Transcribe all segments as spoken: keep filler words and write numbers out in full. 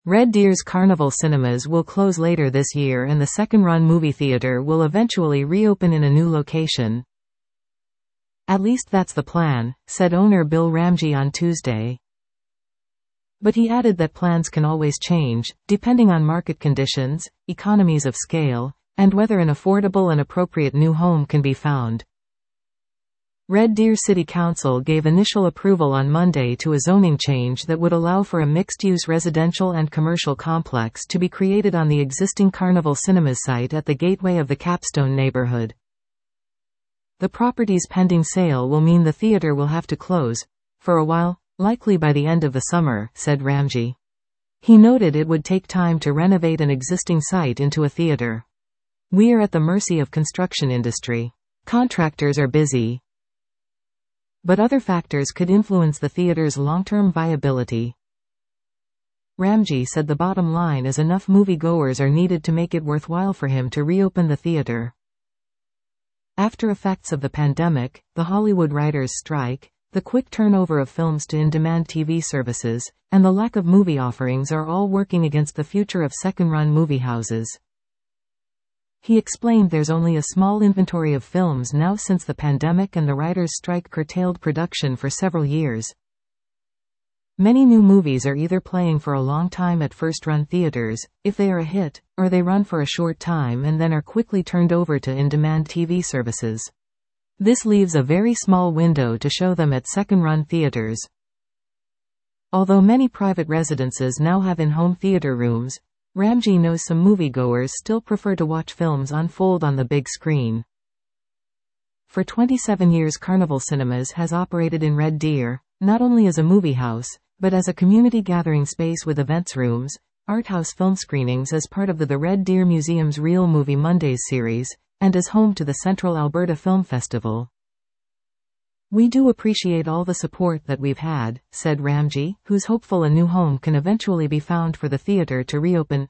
Red Deer's Carnival Cinemas will close later this year and the second-run movie theater will eventually reopen in a new location. At least that's the plan, said owner Bill Ramji on Tuesday. But he added that plans can always change, depending on market conditions, economies of scale, and whether an affordable and appropriate new home can be found. Red Deer City Council gave initial approval on Monday to a zoning change that would allow for a mixed-use residential and commercial complex to be created on the existing Carnival Cinemas site at the gateway of the Capstone neighborhood. The property's pending sale will mean the theater will have to close, for a while, likely by the end of the summer, said Ramji. He noted it would take time to renovate an existing site into a theater. "We're at the mercy of construction industry. Contractors are busy. But other factors could influence the theater's long-term viability." Ramji said the bottom line is enough moviegoers are needed to make it worthwhile for him to reopen the theater. After effects of the pandemic, the Hollywood writers' strike, the quick turnover of films to in-demand T V services, and the lack of movie offerings are all working against the future of second-run movie houses. He explained there's only a small inventory of films now since the pandemic and the writers' strike curtailed production for several years. Many new movies are either playing for a long time at first-run theaters, if they are a hit, or they run for a short time and then are quickly turned over to in-demand T V services. This leaves a very small window to show them at second-run theaters. Although many private residences now have in-home theater rooms, Ramji knows some moviegoers still prefer to watch films unfold on the big screen. For twenty-seven years, Carnival Cinemas has operated in Red Deer, not only as a movie house, but as a community gathering space with events rooms, art house film screenings as part of the, the Red Deer Museum's Real Movie Mondays series, and as home to the Central Alberta Film Festival. "We do appreciate all the support that we've had," said Ramji, who's hopeful a new home can eventually be found for the theater to reopen.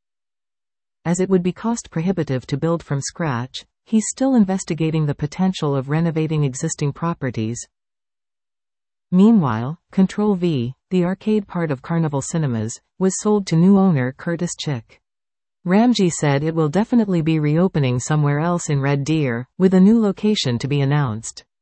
As it would be cost prohibitive to build from scratch, he's still investigating the potential of renovating existing properties. Meanwhile, Control V, the arcade part of Carnival Cinemas, was sold to new owner Curtis Chick. Ramji said it will definitely be reopening somewhere else in Red Deer, with a new location to be announced.